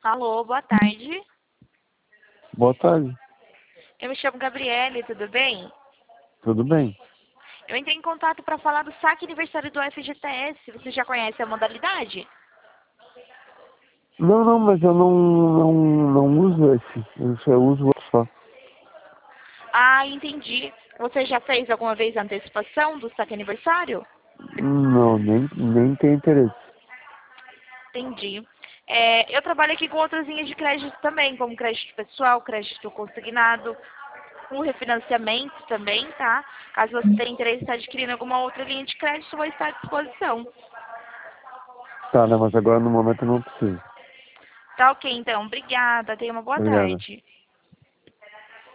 Alô, boa tarde. Boa tarde, Eu me chamo Gabriele, tudo bem? tudo bem? Eu entrei em contato para falar do saque aniversário do FGTS. Você já conhece a modalidade? Não, mas eu não uso esse. Eu só uso outro só. Ah, entendi. Você já fez alguma vez a antecipação do saque aniversário? Não, nem tenho interesse. Entendi. Eu trabalho aqui com outras linhas de crédito também, como crédito pessoal, crédito consignado, com refinanciamento também, tá? Caso você tenha interesse em estar adquirindo alguma outra linha de crédito, vou estar à disposição. Tá, né, mas agora no momento eu não preciso. Tá ok, então. Obrigada. Tenha uma boa Obrigado. tarde.